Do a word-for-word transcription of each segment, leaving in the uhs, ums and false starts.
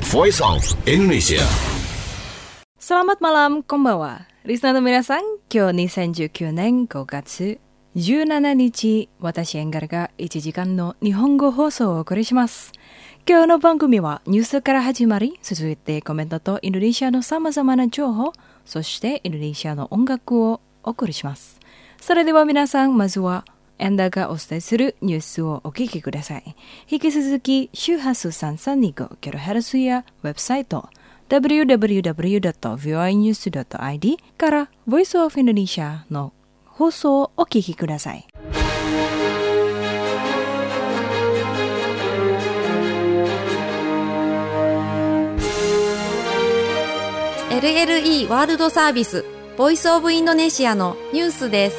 Voice of Indonesia. Selamat malam, konbanwa. Listener minasan,今日にせんじゅうきゅうねんごがつじゅうしちにち、私エンガルがいちじかんの日本語放送をお送りします。今日の番組はニュースから始まり、続いてコメントとインドネシアの様々な情報、そしてインドネシアの音楽をお送りします。それでは皆さん、まずはエンダがお伝えするニュースをお聞きください。引き続き、周波数 さんさんにごキロヘルツ やウェブサイト、ダブリューダブリューダブリュードットビーオーアイニュースドットアイディー から Voice of Indonesia の放送をお聞きください。 エルエルイー ワールドサービス Voice of Indonesia のニュースです。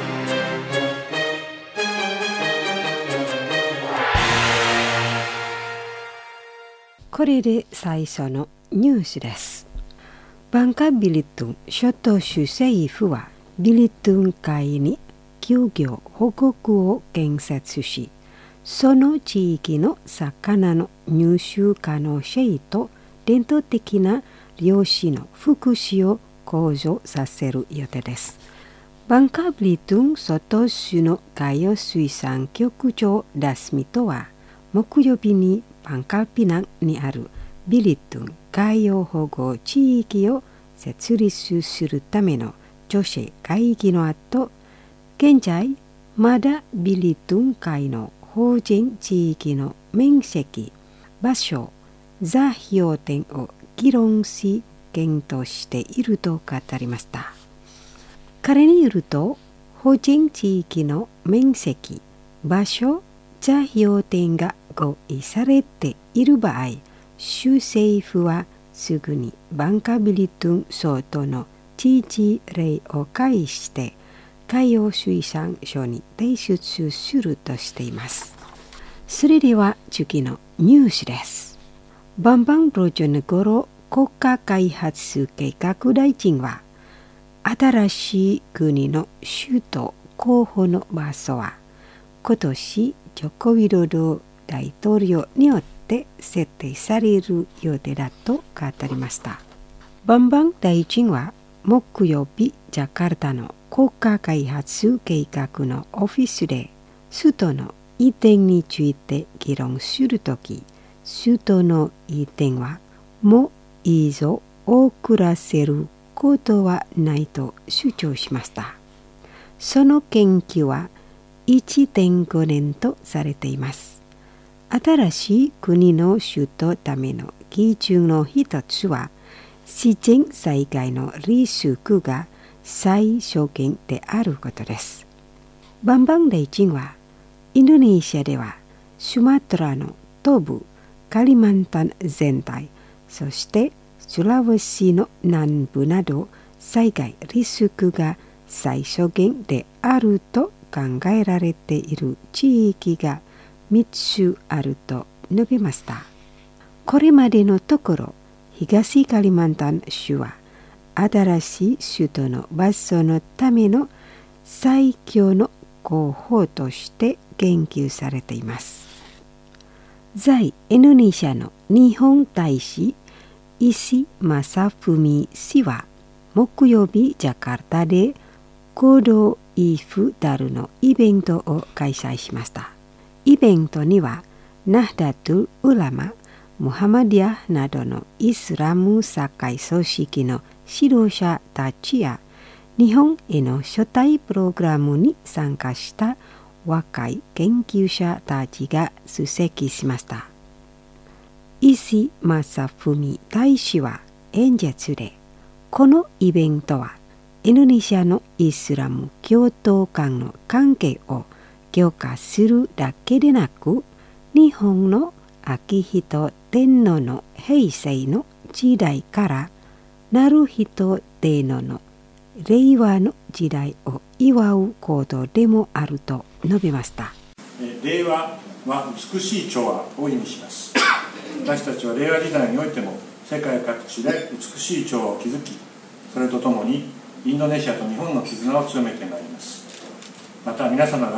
これで最初のニュースです。バンカビリトン諸島州政府はビリトン海に休業保護区を建設し、その地域の魚の入手可能性と伝統的な漁師の福祉を向上させる予定です。バンカビリトン外州の海洋水産局長ラスミトは木曜日にパンカルピナンにあるビリトン海洋保護地域を設立するための女子会議の後、現在まだビリトン海の法人地域の面積、場所、座標点を議論し検討していると語りました。彼によると、法人地域の面積、場所、座標点が合意されている場合、州政府はすぐにバンカビリトン相当の知事令を介して海洋水産省に提出するとしています。それでは次のニュースです。バンバンロジョネゴロ国家開発計画大臣は、新しい国の首都候補の場所は今年ジョコウィドド大統領によって設定される予定だと語りました。バンバン大臣は木曜日、ジャカルタの国家開発計画のオフィスで首都の移転について議論するとき、首都の移転はもう以上遅らせることはないと主張しました。その研究はいってんごねんとされています。新しい国の首都ための基準の一つは、自然災害のリスクが最小限であることです。バンバン大臣は、インドネシアではスマトラの東部、カリマンタン全体、そしてスラワシの南部など災害リスクが最小限であると考えられている地域がみっつあると述べました。これまでのところ、東カリマンタン州は新しい首都の場所のための最強の候補として言及されています。在インドネシアの日本大使石正文氏は木曜日ジャカルタで合同イフダルのイベントを開催しました。イベントにはナフダトゥル・ウラマ、ムハマディアなどのイスラム社会組織の指導者たちや日本への招待プログラムに参加した若い研究者たちが出席しました。石正文大使は演説で、このイベントはインドネシアのイスラム教徒間の関係を強化するだけでなく、日本の昭仁天皇の平成の時代から成仁天皇の令和の時代を祝うことでもあると述べました。 令和は美しい調和を意味します。私たちは令和時代においても世界各地で美しい調和を築き、それとともにインドネシアと日本の絆を強めてまいります。また皆様が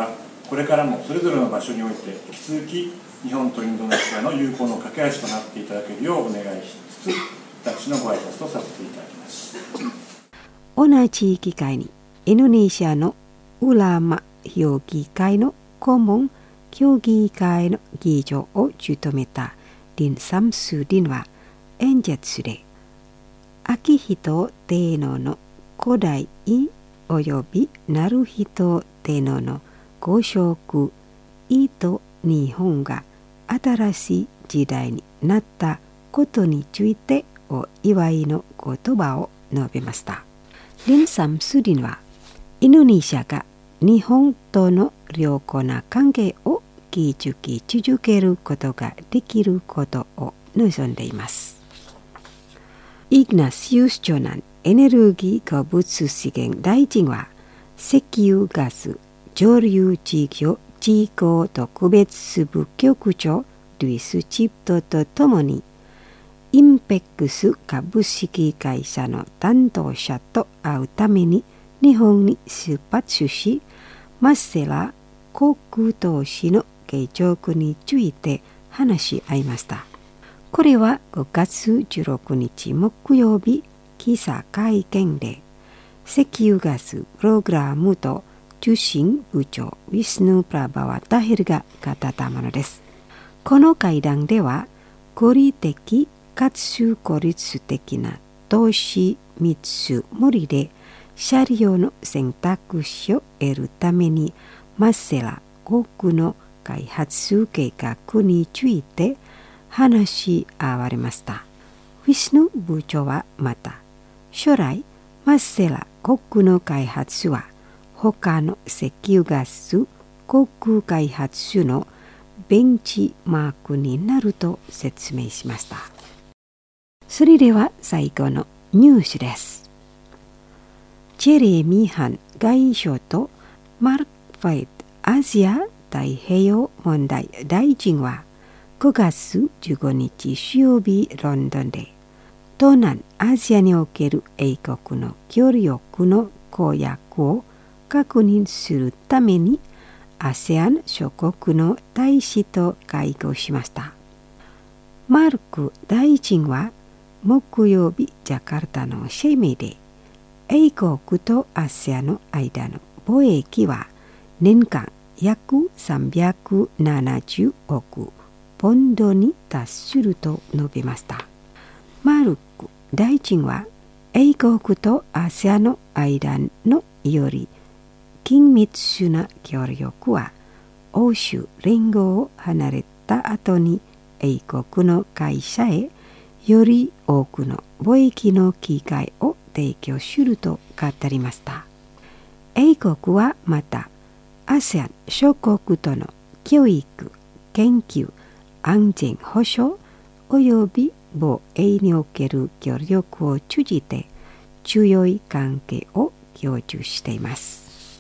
これからもそれぞれの場所において引き続き日本とインドネシアの友好の架け橋となっていただけるようお願いしつつ、私のご挨拶とさせていただきます。 同じ機会にインドネシアのウラマ評議会の顧問協議会の議長を務めたリン・サムスディンは演説で、昭仁天皇の古代および成仁天皇のご職位と日本が新しい時代になったことについてお祝いの言葉を述べました。リン・サムスディンはインドネシアが日本との良好な関係を築き続けることができることを望んでいます。イグナシウス長男エネルギー鉱物資源大臣は、石油ガス上流事業地方特別部局長ルイス・チップトとともにインペックス株式会社の担当者と会うために日本に出発し、マッセラ航空投資の継続について話し合いました。これはごがつじゅうろくにち木曜日、記者会見で石油ガスプログラムと受信部長ウィスヌ・プラバワ・タヘルが語ったものです。この会談では合理的かつ効率的な投資見積もりで車両の選択肢を得るためにマッセラ航空の開発計画について話し合われました。ウィスヌ部長はまた、将来マッセラ航空の開発は他の石油ガス航空開発のベンチマークになると説明しました。それでは最後のニュースです。ジェレミー・ハン外相とマルク・ファイトアジア太平洋問題大臣はごがつじゅうごにち水曜日ロンドンで東南アジアにおける英国の協力の公約を確認するために アセアン 諸国の大使と会合しました。マルク大臣は木曜日ジャカルタの声明で、英国と アセアン の間の貿易は年間約さんびゃくななじゅうおくポンドに達すると述べました。マルク大臣は英国と アセアン の間のより緊密な協力は欧州連合を離れた後に英国の会社へより多くの貿易の機会を提供すると語りました。英国はまた アセアン 諸国との教育、研究、安全保障および防衛における協力を通じて強い関係を共有しています。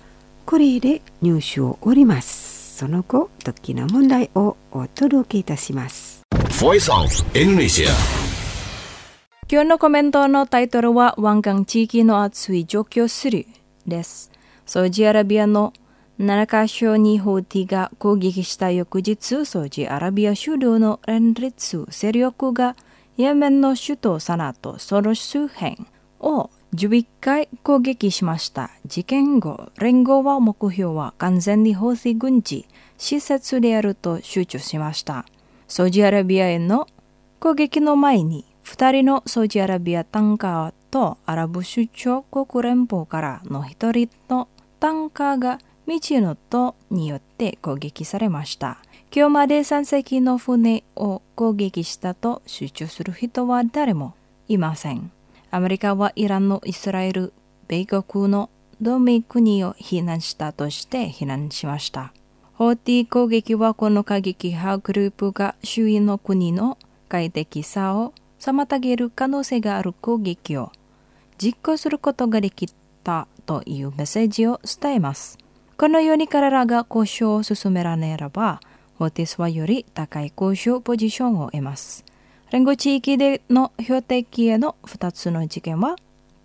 これでニュースを終わります。その後、時の問題をお届けいたします。 Voice of Indonesia。今日のコメントのタイトルは湾岸地域の熱い状況するです。サウジアラビアのななかしょにホーティが攻撃した翌日、サウジアラビア主導の連立勢力がイエメンの首都サナとその周辺をじゅういっかい攻撃しました。事件後、連合は目標は完全にホーティ軍事施設であると主張しました。サウジアラビアへの攻撃の前に、ふたりのサウジアラビアタンカーとアラブ首長国連邦からのひとりのタンカーが道のとによって攻撃されました。今日までさんせきの船を攻撃したと主張する人は誰もいません。アメリカはイランのイスラエル、米国の同盟国を非難したとして非難しました。ホーティ攻撃はこの過激派グループが周囲の国の快適さを妨げる可能性がある攻撃を実行することができたというメッセージを伝えます。このように彼らが交渉を進められれば、ホーティスはより高い交渉ポジションを得ます。連合地域での標的へのふたつの事件は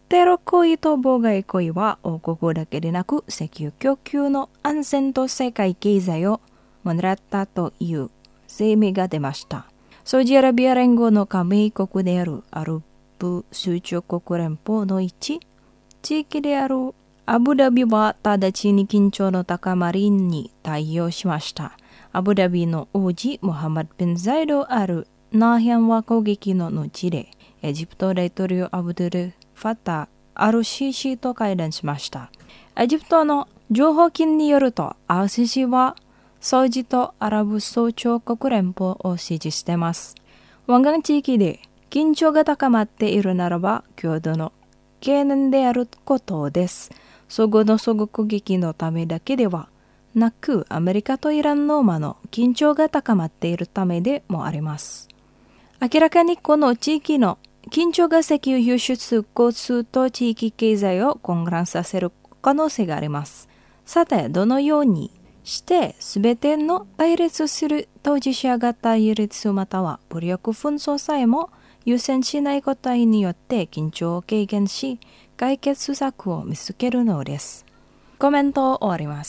テロ行為と妨害行為は王国だけでなく石油供給の安全と世界経済を狙ったという声明が出ました。サウジアラビア連合の加盟国であるアラブ首長国連邦の一地域であるアブダビは直ちに緊張の高まりに対応しました。アブダビの王子モハマド・ビン・ザイド・アル・ナーヒャンは攻撃の後でエジプト大統領アブドゥル・ファタ・アルシシと会談しました。エジプトの情報金によるとアルシシはサウジとアラブ首長国連邦を支持しています。湾岸地域で緊張が高まっているならば共同の懸念であることです。相互の相互攻撃のためだけではなく、アメリカとイランの間の緊張が高まっているためでもあります。明らかにこの地域の緊張が石油輸出交通と地域経済を混乱させる可能性があります。さて、どのようにしてすべての対立する当事者が対立または武力紛争さえも優先しないことによって緊張を軽減し、解決策を見つけるのです。コメントを終わります。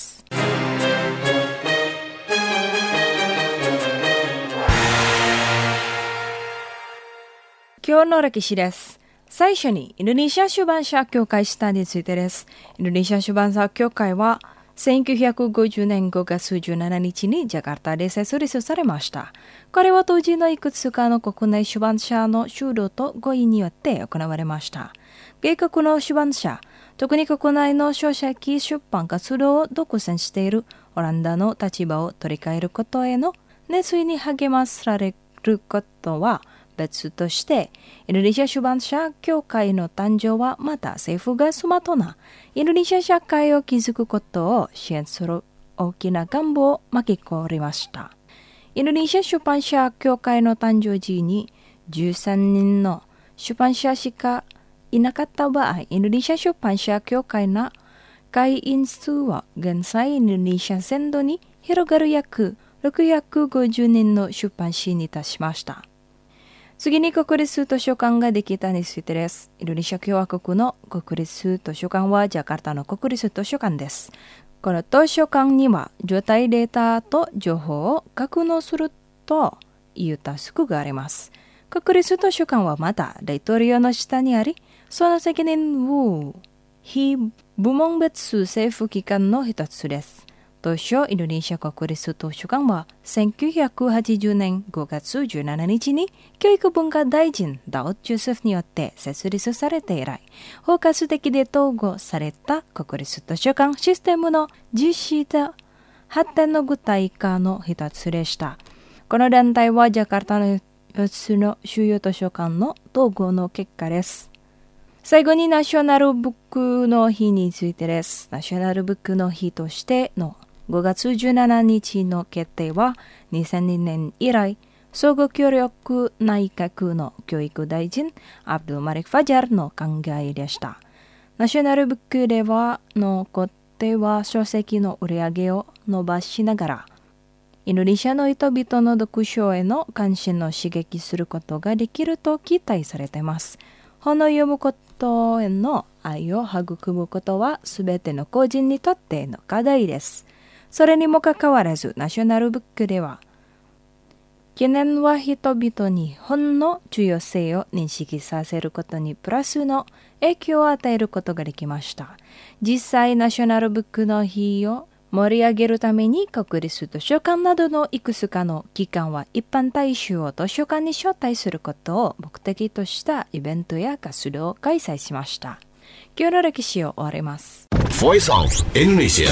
今日の歴史です。最初にインドネシア出版社協会スタについてです。インドネシア出版社協会はせんきゅうひゃくごじゅうねんごがつじゅうしちにちにジャカルタで設立されました。これは当時のいくつかの国内出版社の主導と合意によって行われました。外国の出版社、特に国内の書籍出版活動を独占しているオランダの立場を取り替えることへの熱意に励まされることは別として、インドネシア出版社協会の誕生はまた政府がスマートなインドネシア社会を築くことを支援する大きな願望を巻き込みました。インドネシア出版社協会の誕生時にじゅうさんにんの出版社しかいなかった場合、インドネシア出版社協会の会員数は現在インドネシア全土に広がる約ろっぴゃくごじゅうにんの出版社に達しました。次に国立図書館ができたについてです。インドネシア共和国の国立図書館はジャカルタの国立図書館です。この図書館には状態データと情報を格納するというタスクがあります。国立図書館はまた大統領の下にあり、その責任を非部門別政府機関の一つです。当初、インドネシア国立図書館はせんきゅうひゃくはちじゅうねんごがつじゅうしちにちに教育文化大臣ダウッド・ジュセフによって設立されて以来、包括的で統合された国立図書館システムの実施と発展の具体化の一つでした。この団体はジャカルタのよっつの主要図書館の統合の結果です。最後にナショナルブックの日についてです。ナショナルブックの日としてのごがつじゅうしちにちの決定はにせんにねん以来、相互協力内閣の教育大臣アブドゥル・マリク・ファジャルの考えでした。ナショナルブックではの決定は書籍の売り上げを伸ばしながら、インドネシアの人々の読書への関心を刺激することができると期待されています。本を読むことへの愛を育むことはすべての個人にとっての課題です。それにもかかわらず、ナショナルブックでは、懸念は人々に本の重要性を認識させることにプラスの影響を与えることができました。実際、ナショナルブックの日を盛り上げるために国立図書館などのいくつかの機関は一般大衆を図書館に招待することを目的としたイベントや活動を開催しました。今日の歴史を終わります。 Voice of Indonesia。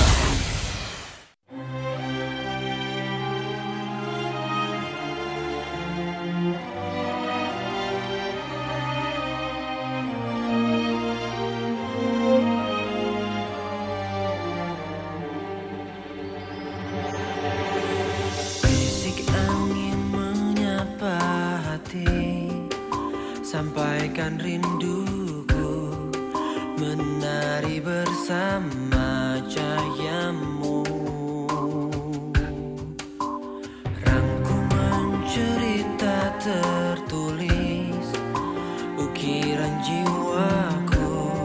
Sampaikan rinduku menari bersama cahayamu, rangkuman cerita tertulis ukiran jiwaku.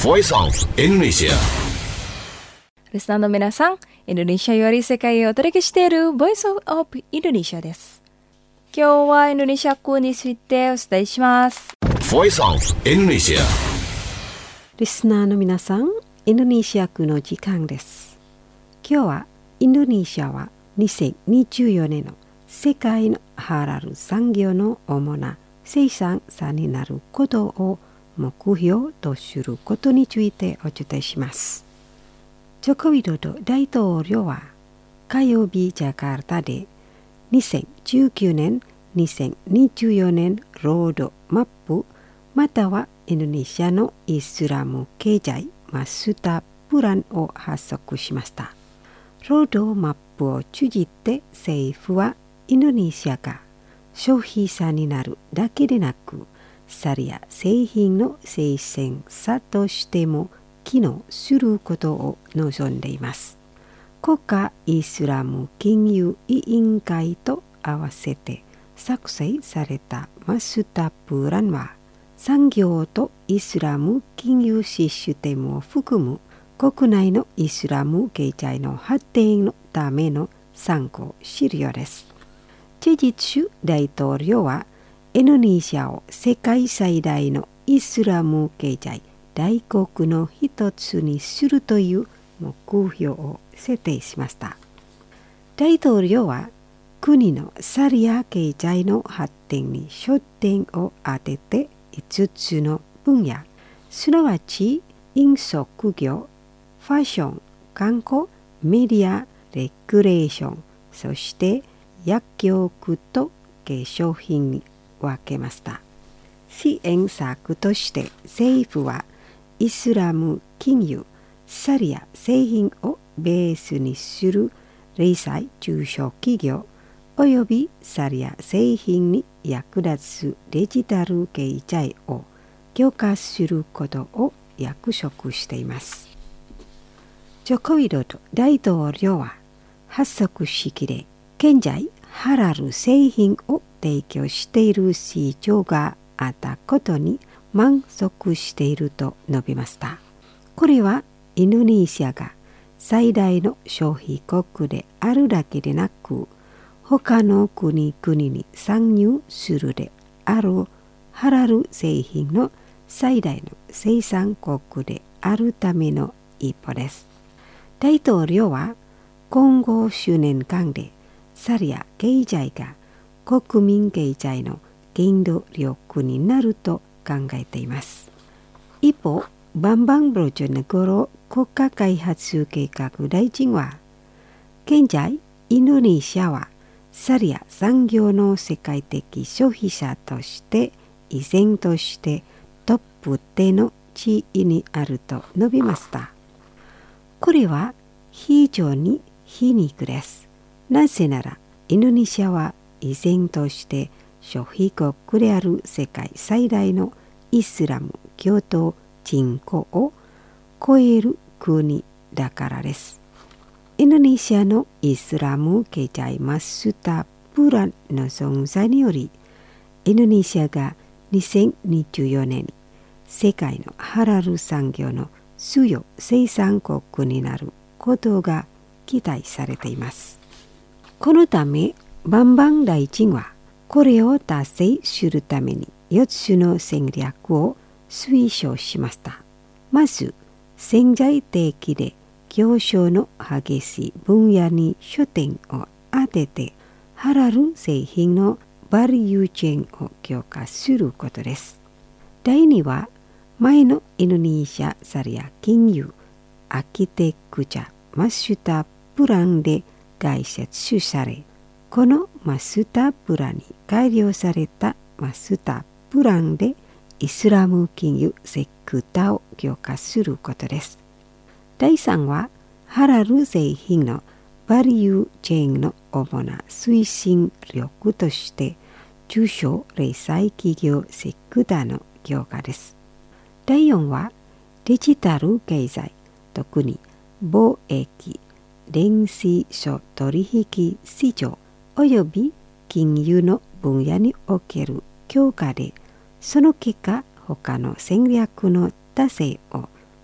Voice of Indonesia。 リスナーの皆さん、インドネシアより世界へお届けしている Voice of Indonesia です。今日はインドネシア語についてお伝えします。 Voice of Indonesia。 リスナーの皆さん、インドネシア語の時間です。今日はインドネシアはにせんにじゅうよねんの世界のハラル産業の主な生産者になることを目標とすることについてお伝えします。ジョコウィドド大統領は火曜日ジャカルタでにせんじゅうきゅうねん、にせんにじゅうよねんロードマップまたはインドネシアのイスラム経済マスタープランを発足しました。ロードマップを通じて政府はインドネシアが消費者になるだけでなく、サリア製品の生産者としても機能することを望んでいます。国家イスラム金融委員会と合わせて作成されたマスタープランは、産業とイスラム金融システムを含む国内のイスラム経済の発展のための参考資料です。事実、大統領はインドネシアを世界最大のイスラム経済大国の一つにするという目標を設定しました。大統領は国のサリア経済の発展に焦点を当てていつつの分野、すなわち飲食業、ファッション、観光、メディア、レクレーション、そして薬局と化粧品に分けました。支援策として政府はイスラム金融、サリア製品をベースにする零細中小企業およびサリア製品に役立つデジタル経済を強化することを約束しています。ジョコウィドド大統領は発足式で現在ハラル製品を提供している市場があったことに満足していると述べました。これはインドネシアが最大の消費国であるだけでなく、他の国々に参入するであるハラル製品の最大の生産国であるための一歩です。大統領は今後数年間でサリア経済が国民経済の原動力になると考えています。一方、バンバン・ブロジョネゴロ国家開発計画大臣は、現在インドネシアはサリア産業の世界的消費者として依然としてトップでの地位にあると述べました。これは非常に皮肉です。なぜならインドネシアは依然として消費国である世界最大のイスラム教徒人口を超える国だからです。インドネシアのイスラム経済マスタープランの存在により、インドネシアがにせんにじゅうよねんに世界のハラル産業の主要生産国になることが期待されています。このため、バンバン大臣はこれを達成するためによっつの戦略を推奨しました。まず、潜在的で競争の激しい分野に焦点を当てて、ハラル製品のバリューチェーンを強化することです。第二は、前のインドネシアサリア金融アーキテクチャマスタープランで概説され、このマスタープランに改良されたマスタープランでイスラム金融セクターを強化することです。第三は、ハラル製品のバリューチェーンの主な推進力として、中小零細企業セクターの強化です。第四は、デジタル経済、特に貿易、電子書取引市場および金融の分野における強化で、その結果、他の戦略の達成を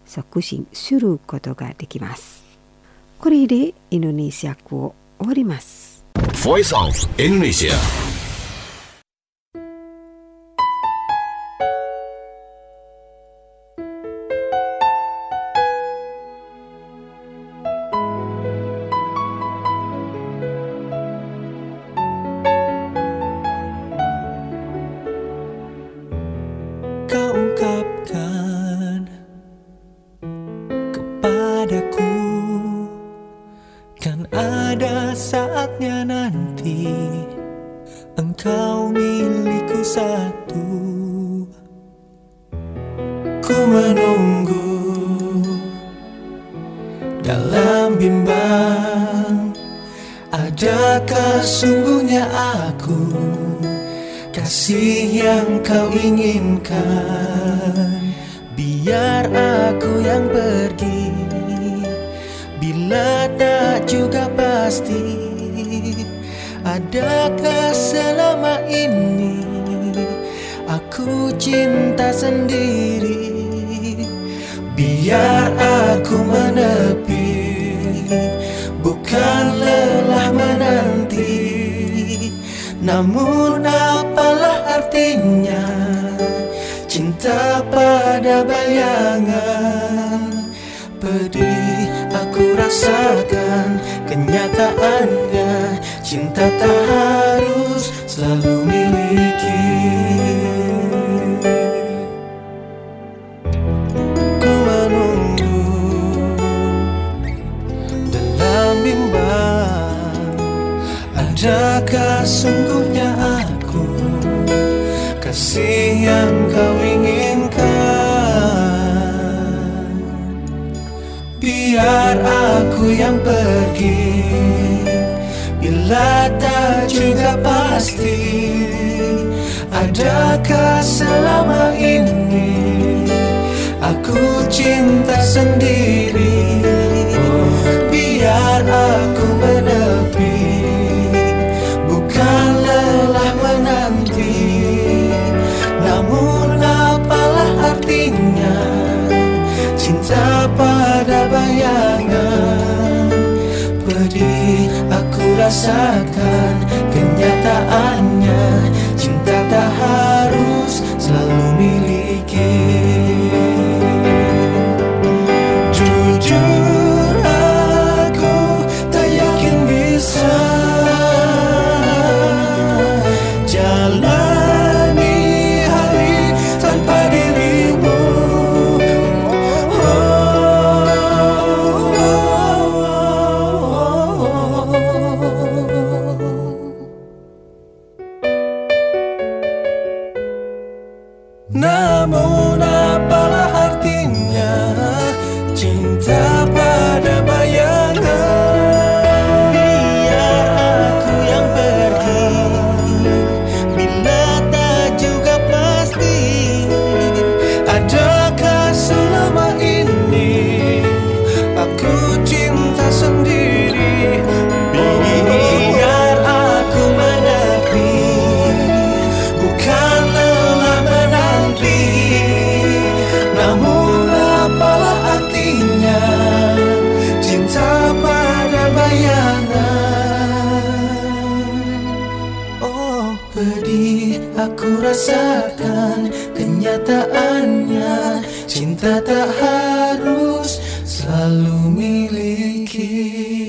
促進することができます。これでインドネシア語を終わります。 Voice of Indonesia. Kau ungkapkan kepadaku, kan ada saatnya nanti engkau milikku satu. Ku menunggu dalam bimbang, adakah sungguhnya aku kasih yang kau inginkan? Biar aku yang pergi, bila tak juga pasti, adakah selama ini aku cinta sendiri? Biar aku menepi, bukan lelah menanti. Namun apalah artinya cinta pada bayangan? Pedih aku rasakan kenyataannya, cinta tak harus selalu miliki. Ku menunggu dalam bimbang, adakah sungguhnya aku kasih yang kau inginkan? Biar aku yang pergi, bila tak juga pasti, adakah selama ini aku cinta sendiri? Biar aku menepi, bukan lelah menanti. Namun apalah artinya cinta pada bayangan? Pedih aku rasakan kenyataannya, cinta tak harus selalu miliki. Jujur aku tak yakin bisa jalani hari tanpa dirimu. Namun apalah artinya cinta pada bayangan? Biar aku yang pergi, bila tak juga pasti, adakah selama ini aku cinta sendiri? Biar aku menepi, bukan lelah menanti. Namun apalah artinya cinta pada bayangan? Oh, pedih aku rasakan kenyataannya, cinta tak harus selalu miliki.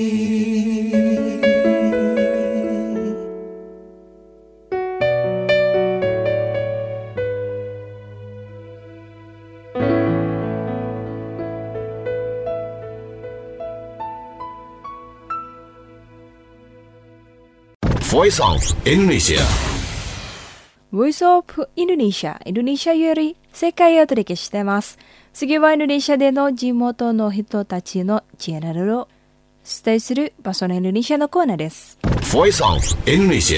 Voice of Indonesia. Voice of Indonesia、インドネシアより世界をお届けしています。次はインドネシアでの地元の人たちのチャンネルをお伝えする場所のインドネシアのコーナーです。 Voice of Indonesia.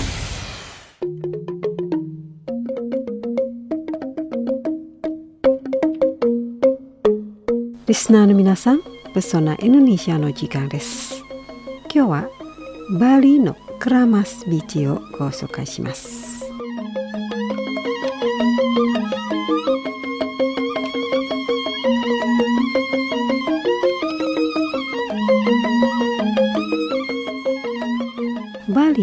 リスナーの皆さん、ブソナインドネシアの時間です。今日はバリのクラマスビーチをご紹介します。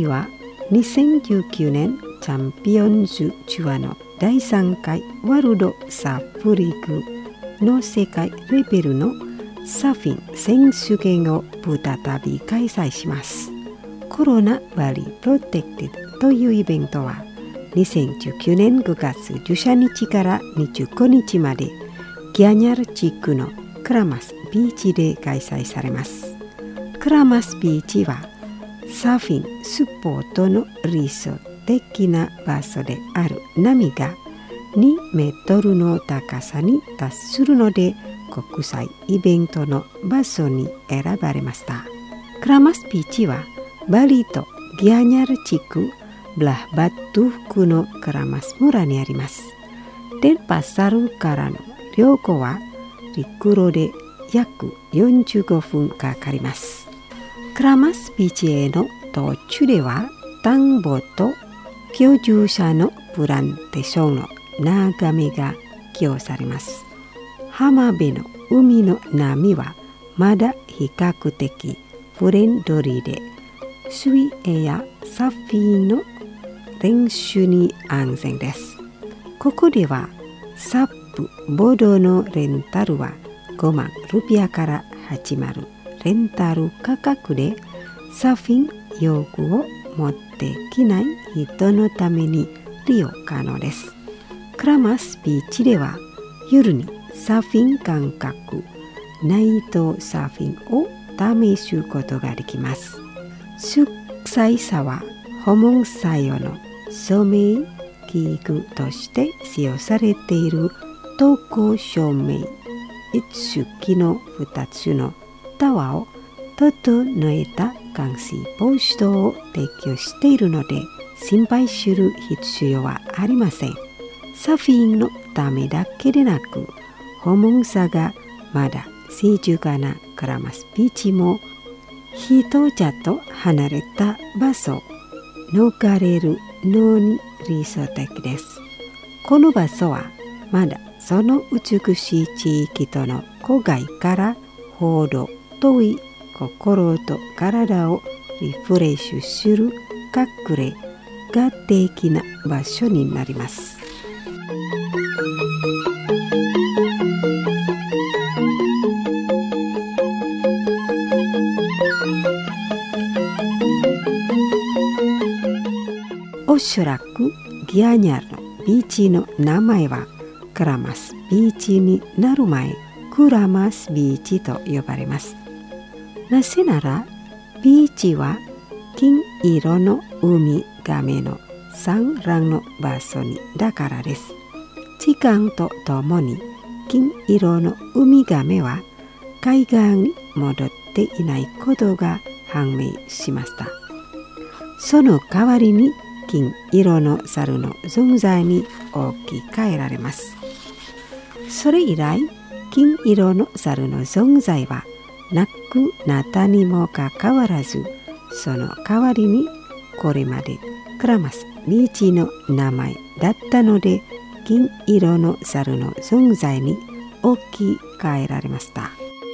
次はにせんじゅうきゅうねんチャンピオンズツアーのだいさんかいワールドサーフリーグの世界レベルのサーフィン選手権を再び開催します。コロナバリプロテクテッドというイベントはにせんじゅうきゅうねんごがつじゅうしちにちからにじゅうごにちまでギャニャル地区のクラマスビーチで開催されます。クラマスビーチはサーフィンスポートの理想的な場所である波がにメートルの高さに達するので国際イベントの場所に選ばれました。クラマスビーチはバリとギャニャル地区ブラバットフのクラマス村にあります。デンパサルからの旅行は陸路で約よんじゅうごふんかかります。クラマスビーチへの途中では田んぼと居住者のプランテーションの眺めが寄与されます。浜辺の海の波はまだ比較的フレンドリーで水泳やサーフィンの練習に安全です。ここではサップボードのレンタルはごまんルピアから始まるレンタル価格でサーフィン用具を持ってきない人のために利用可能です。クラマスビーチでは夜にサーフィン感覚ナイトサーフィンを試すことができます。祝祭さは訪問採用の照明器具として使用されている灯光照明一式のふたつのタワーを整えた冠水防止灯を提供しているので心配する必要はありません。サーフィンのためだけでなく訪問者がまだ静かなクラマスビーチも人じゃと離れた場所逃れるのに理想的です。この場所はまだその美しい地域との郊外からほど遠い心と体をリフレッシュする隠れ家的な場所になります。おそらくギャニャルのビーチの名前はクラマスビーチになる前クラマスビーチと呼ばれます。なぜならビーチは金色のウミガメの産卵の場所にだからです。時間とともに金色のウミガメは海岸に戻っていないことが判明しました。その代わりに金色の猿の存在に置き換えられます。それ以来金色の猿の存在はなくなったにもかかわらず、その代わりにこれまでクラマスビーチの名前だったので金色の猿の存在に置き換えられました。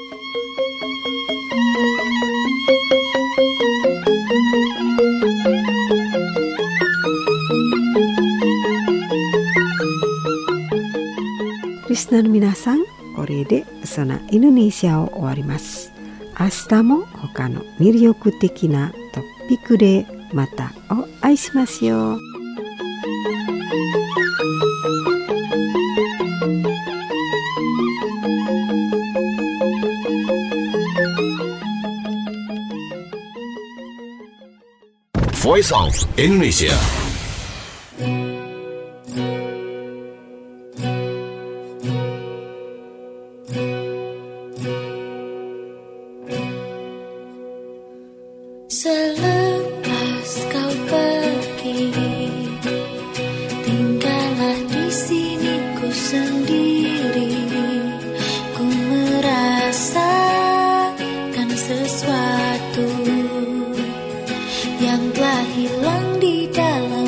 リスナーの皆さん、これでそのインドネシアを終わります。明日も他の魅力的なトピックでまたお会いしますよ。 Voice of Indonesia. Selepas kau pergi, tinggallah di sini ku sendiri. Ku merasakan sesuatu yang telah hilang di dalam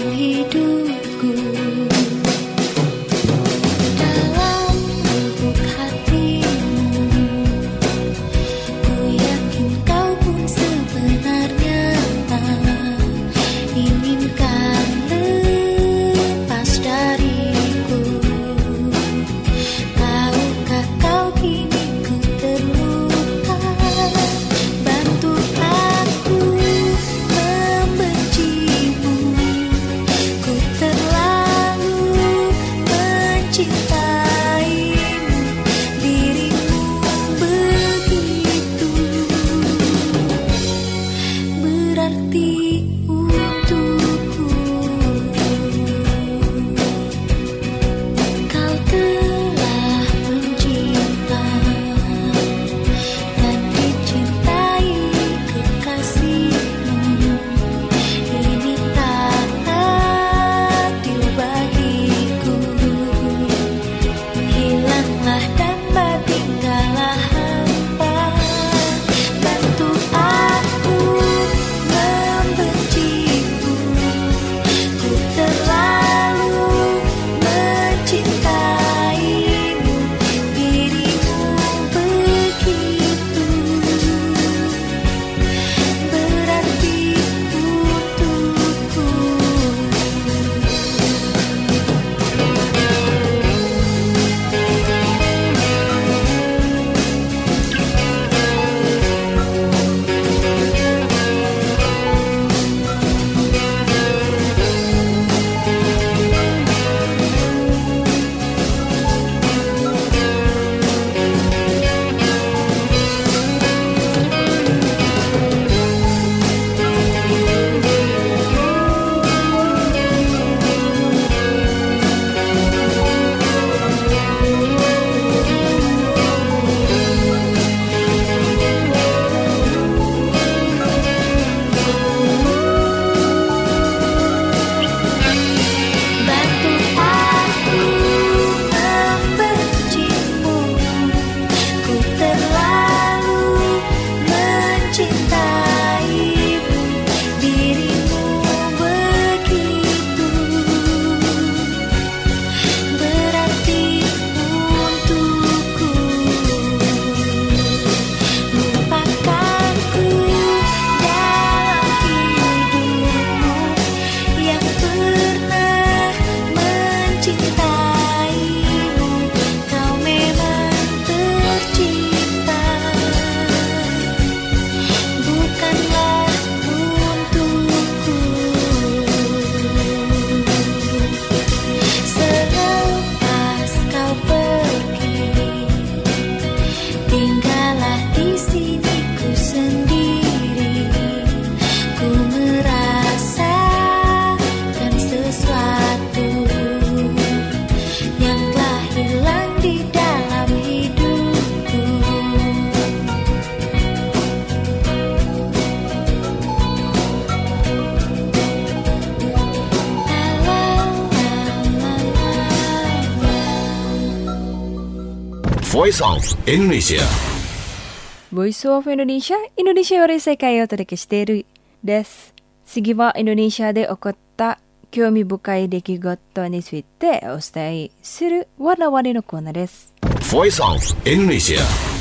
Voice of Indonesia. Voice of Indonesia、インドネシアより世界をお届けしているです。次はインドネシアで起こった興味深い出来事についてお伝えするわらわりのコーナーです。 Voice of Indonesia.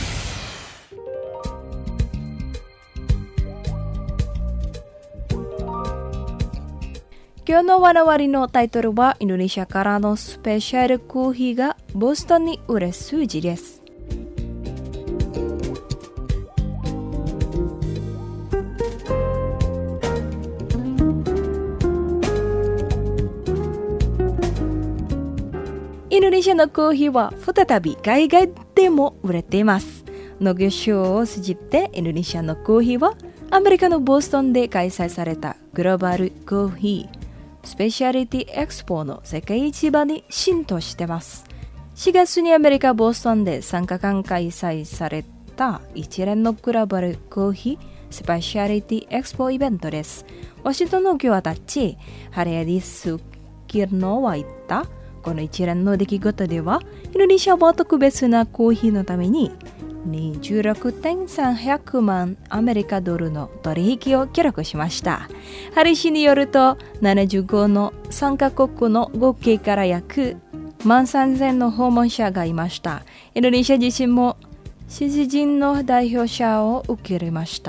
今日のわらわりのタイトルはインドネシアからのスペシャルコーヒーがボストンに売れ数字です。インドネシアのコーヒーは再び海外でも売れています。農業省を通じてインドネシアのコーヒーはアメリカのボストンで開催されたグローバルコーヒースペシャリティエクスポの世界市場に浸透しています。しがつにアメリカ・ボストンでさんかかん開催された一連のグローバルコーヒースペシャリティエクスポイベントです。ワシントンの今日はたち、ハリアディ・スキルノは言った、この一連の出来事では、インドネシアは特別なコーヒーのためににじゅうろくてんさんびゃくまんアメリカドルの取引を記録しました。ハリ氏によると、ななじゅうごの参加国の合計から約いちまんさんぜんの訪問者がいました。インドネシア自身も支持人の代表者を受け入れました。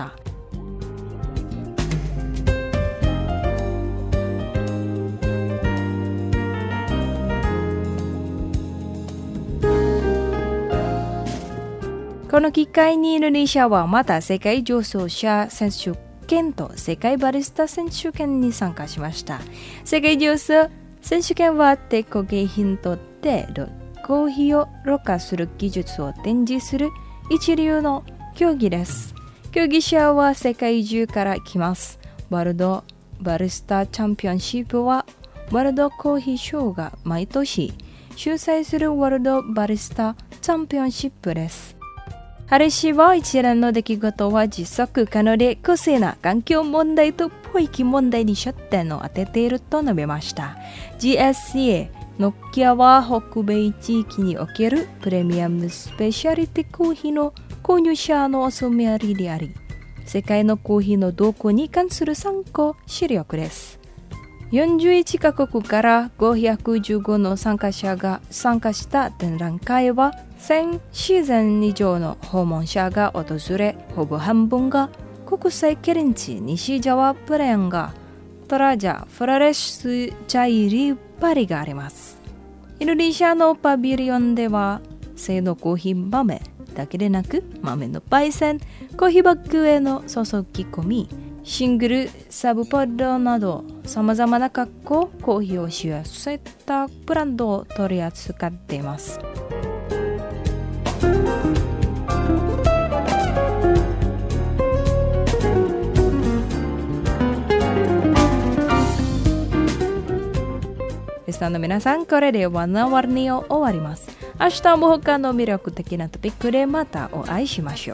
この機会にインドネシアはまた世界醸造者選手権と世界バリスタ選手権に参加しました。世界醸造選手権は手工芸品とってコーヒーをろ過する技術を展示する一流の競技です。競技者は世界中から来ます。ワールドバリスタチャンピオンシップはワールドコーヒーショーが毎年主催するワールドバリスタチャンピオンシップです。ハリ氏は一連の出来事は持続可能で公正な環境問題と保育問題に焦点を当てていると述べました。ジーエスシーエー ノッキアは北米地域におけるプレミアムスペシャリティコーヒーの購入者のお住まいであり、世界のコーヒーの動向に関する参考資料です。よんじゅういちカ国からごひゃくじゅうごの参加者が参加した展覧会はせんシーズン以上の訪問者が訪れ、ほぼ半分が国際ケリンチ西ジャワプレーンがトラジャフラレシスチャイリパリがあります。インドネシアのパビリオンでは生のコーヒー豆だけでなく豆の焙煎、コーヒーバッグへの注ぎ込み、シングル、サブポッドなどさまざまな格好コーヒーを使用したブランドを取り扱っています。リスナーの皆さん、これでワナワニを終わります。明日も他の魅力的なトピックでまたお会いしましょう。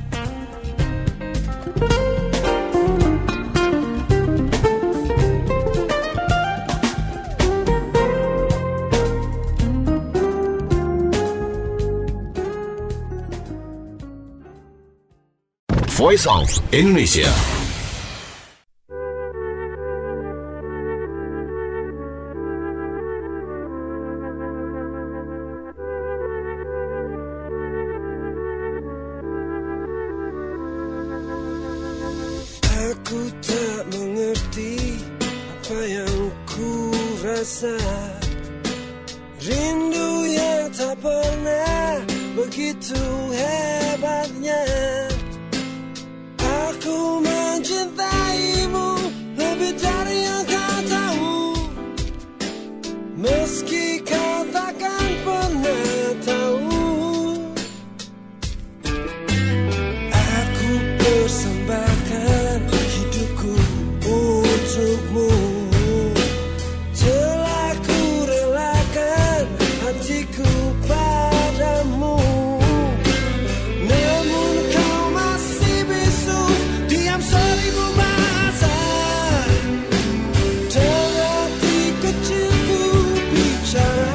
Voice of Indonesia. Aku tak mengerti apa yang ku rasa, rindu yang tak pernah begitu hebatnya. Aku mencintaimu lebih dari yang kau tahu, meski kau takkan pernah tahu. Aku persembahkan hidupku untukmu, telah ku relakan hatiku padamu. Namun kau masih bisu diam seribu bahasa, dan hati kecilku bicara.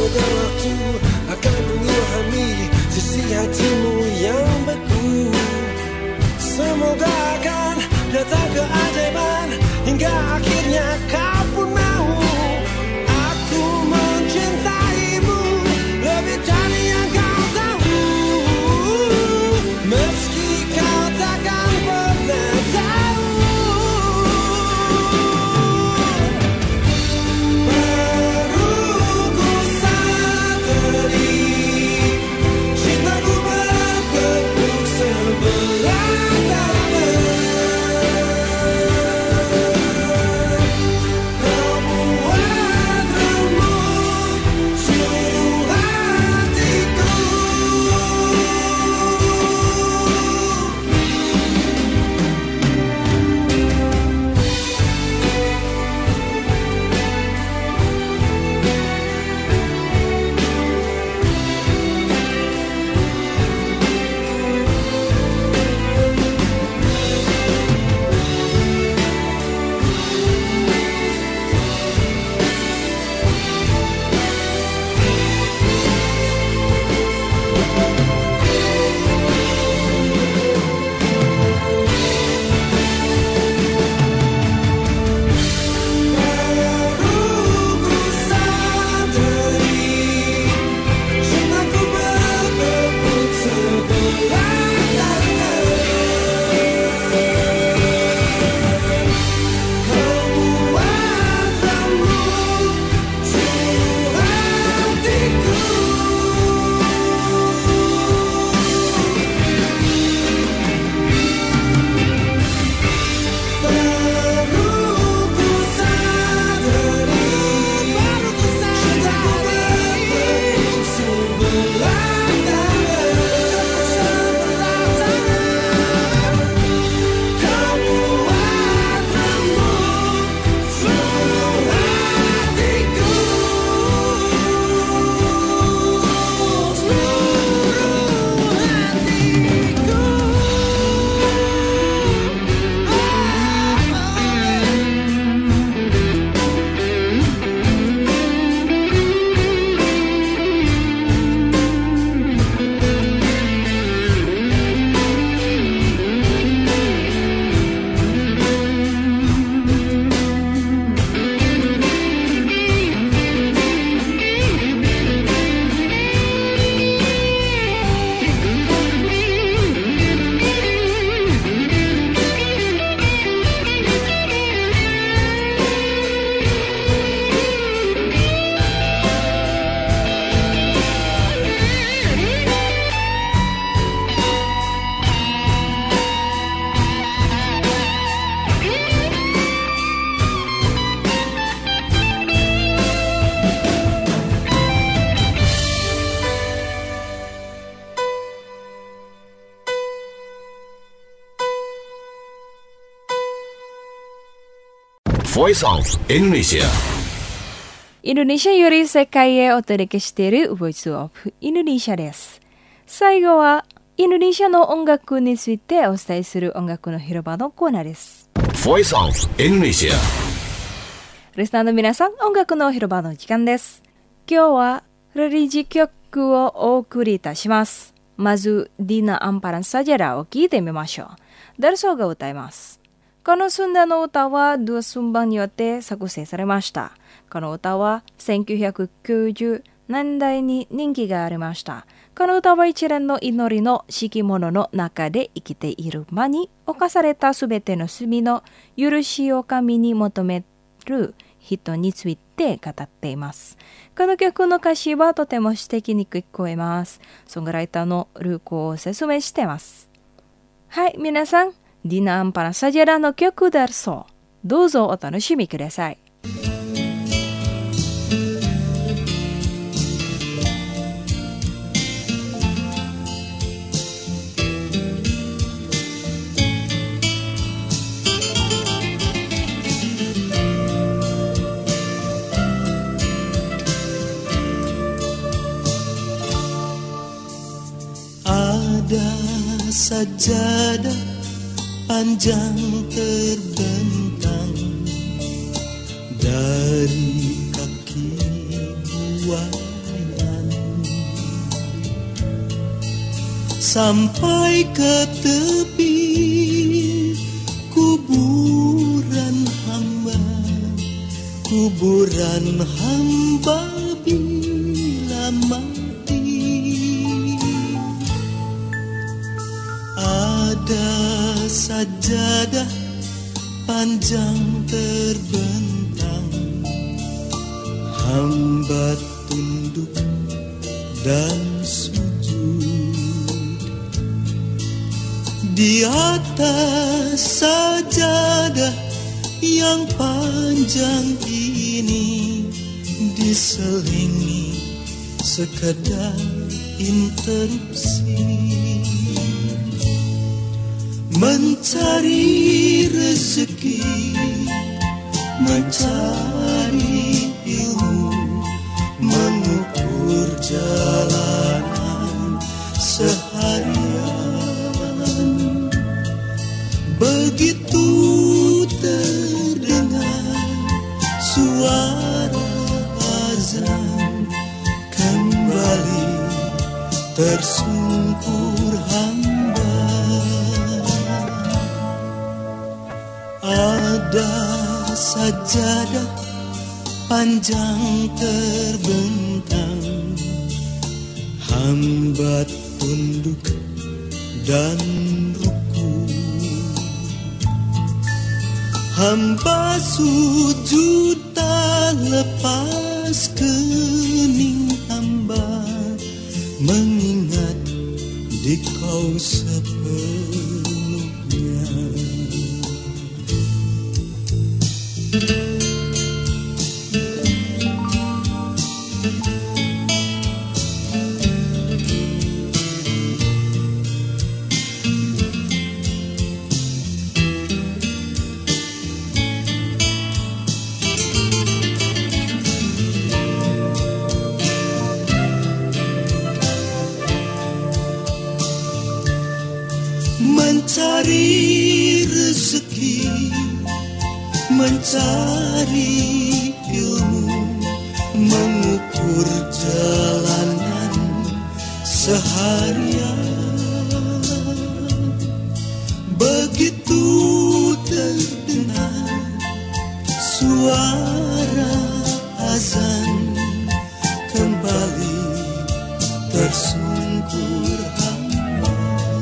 Semoga waktu akan mengilhami sisi hatimu yang beku. Semoga akan datang keajaiban hingga akhirnya kau pun mau. Aku mencintaimu lebih dari yang kau tahu, meski kau takkan pernah tahu. Baru ku sadari cintaku bertepuk sebelah tangan. Kau buat remuk seluruh hatiku. Voice of Indonesia. Indonesiaより世界へお届けしている Voice of Indonesia です。最後はインドネシアの音楽についてお伝えする音楽の広場のコーナーです。 Voice of Indonesia. リスナーの皆さん、音楽の広場の時間です。今日はリリージ曲をお送りいたします。まず、Dina Amparan Sajadahを聴いてみましょう。ダルソーが歌います。このスンダの歌はドゥアスンバンによって作成されました。この歌はせんきゅうひゃくきゅうじゅうねんだいに人気がありました。この歌は一連の祈りの敷物の中で生きている間に犯されたすべての罪の許しを神に求める人について語っています。この曲の歌詞はとても詩的に聞こえます。ソングライターのルーコを説明しています。はい、皆さん、Dina Amparan Sajadahの曲ダルソー、どうぞお楽しみください。 Ada sajadah panjang terbentang dari kaki buaya sampai ke tepi kuburan hamba, kuburan hamba bila mati. Ada sajadah panjang terbentang, hamba tunduk dan sujud. Di atas sajadah yang panjang ini diselingi sekedar interupsi, mencari rezeki, mencari ilmu, mengukur jalanan seharian. Begitu terdengar suara azan, kembali tersungkur hamba. Ada sajadah panjang terbentang, hamba tunduk dan ruku, hamba sujud tak lepas kening hamba, mengingat di kau sepenuhnya. Mencari rezeki, mencari ilmu, mengukur jalanan seharian. Begitu terdengar suara azan, kembali tersungkur hamba.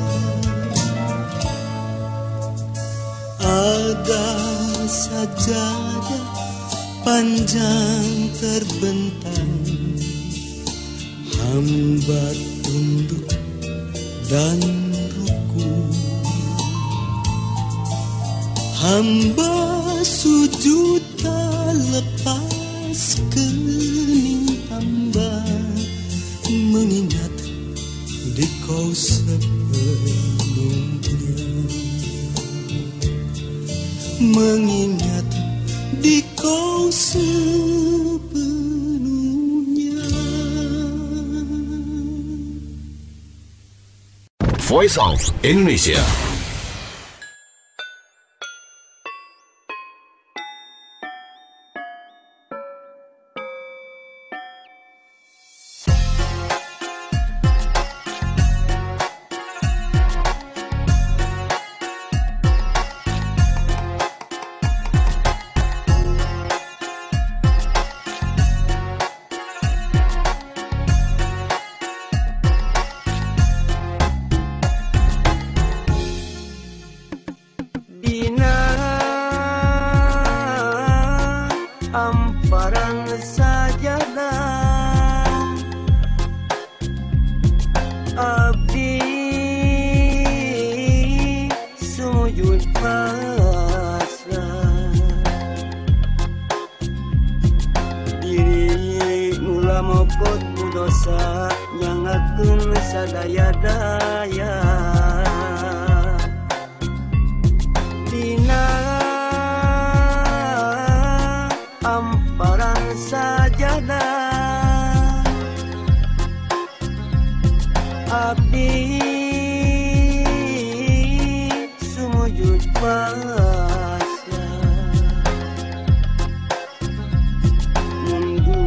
Ada sajadah panjang terbentang, hamba tunduk dan ruku, hamba sujud tak lepas kening hamba, mengingat di kau sepenuhnya, mengingat di kau sepenuhnya. Voice of Indonesia.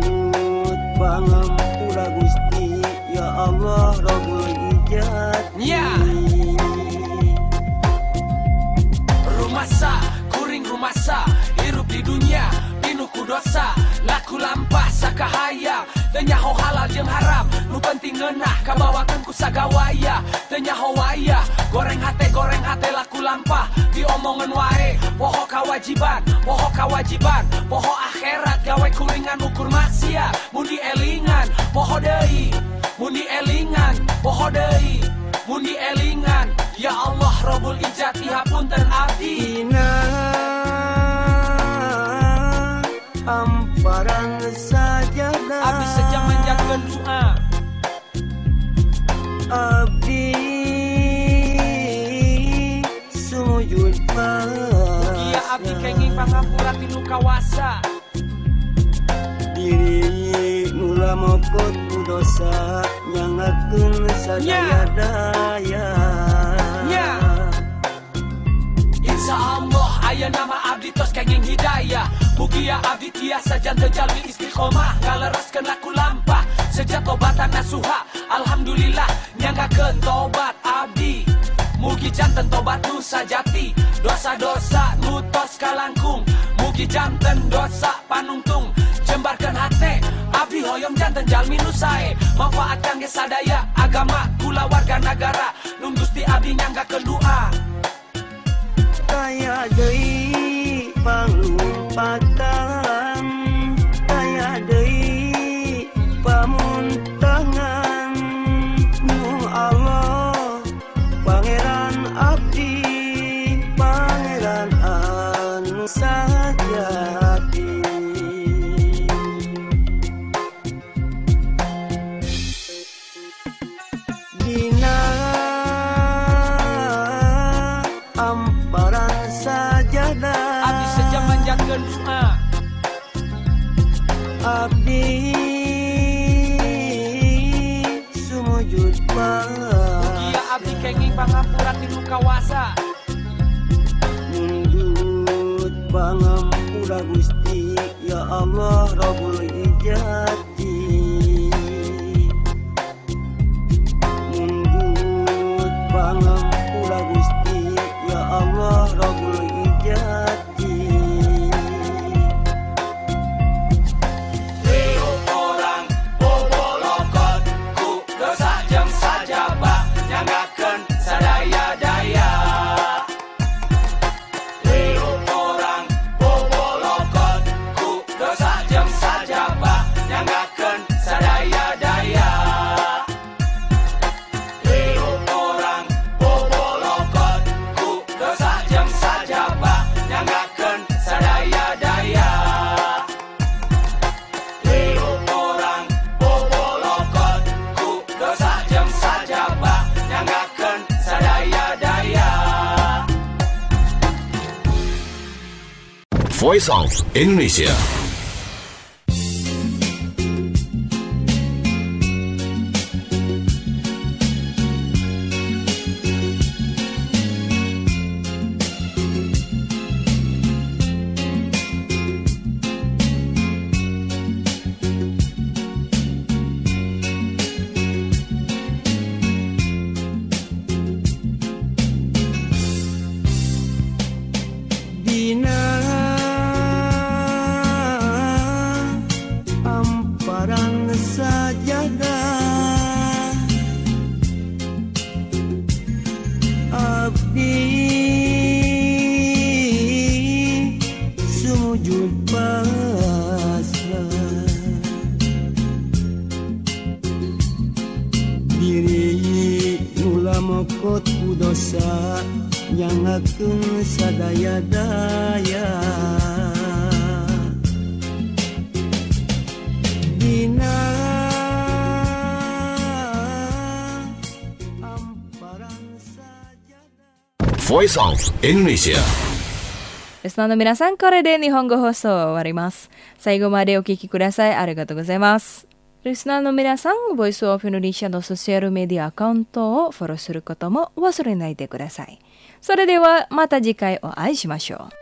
Pangampura Gusti, ya Allah Rabbul Ijat. Tenyaho halal jeung haram nu penting ngeunah kabawakeun ku sagawaya. Tenyaho waya goreng hate goreng hate laku lampah diomongeun wae. Poho kawajiban poho kawajiban poho akhirat gawe kuringan ukur maksiat. Mun dielingan poho deui mun dielingan poho deui mun dielingan. Ya Allah Rabbul Izzati hapunten abdi. Dina hamparan sajadah Abdi sejam menjakeun doa. Abdi sujud pasrah. Mugia abdi kenging pangampura tinu kawasa. Diri mula mokot ku dosa nyangakeun sadaya daya. Insyaallah aya nama abdi tos kenging hidayah. Mugia abdi tiasa janten jalmi istiqomah ngalereskeun laku lampah sejak tobatan nasuha. Alhamdulillah nyanggakeun tobat abdi. Mugi janten tobat nu sajati dosa-dosa nu tos kalangkung. Mugi janten dosa panungtung jembarkeun hate abdi hoyong janten jalmi nu sae manfaat kangge sadaya agama kula warga nagara. Nun Gusti abdi nyanggakeun doa. Kaya deui pangumpatan kaya deui pamuntangan nu Allah pangeran abdi pangeran anu sajati. Dina hamparan sajadah Abdi sejam menjakeun doa. Abdi sumujud pasrah. Mugia abdi kenging pangampura tinu kawasa. Mundut pangampura Gusti ya Allah Rabbul Izzati. Mundut pangampura Gusti ya Allah Rabbul Izzati. Leo orang bobolokot ku dosa jeung sajabah nyanggakeun sadaya daya. Leo orang bobolokot ku dosa jeung sajabah nyanggakeun sadaya daya. Leo orang bobolokot ku dosa jeung sajabah nyanggakeun sadaya daya. Leo orang bobolokot ku dosa jeung sajabah nyanggakeun sadaya daya. Voice of Indonesia. Dina hamparan sajadah Abdi sujud pasrah. Diri mula mokot ku dosa nyangakeun sadaya daya. Dina hamparan sajadah. Voice of Indonesia. リスナーの皆さん、これで日本語放送を終わります。最後までお聞きください。ありがとうございます。リスナーの皆さん、ボイスオフインドネシアのソーシャルメディアアカウントをフォローすることも忘れないでください。それではまた次回お会いしましょう。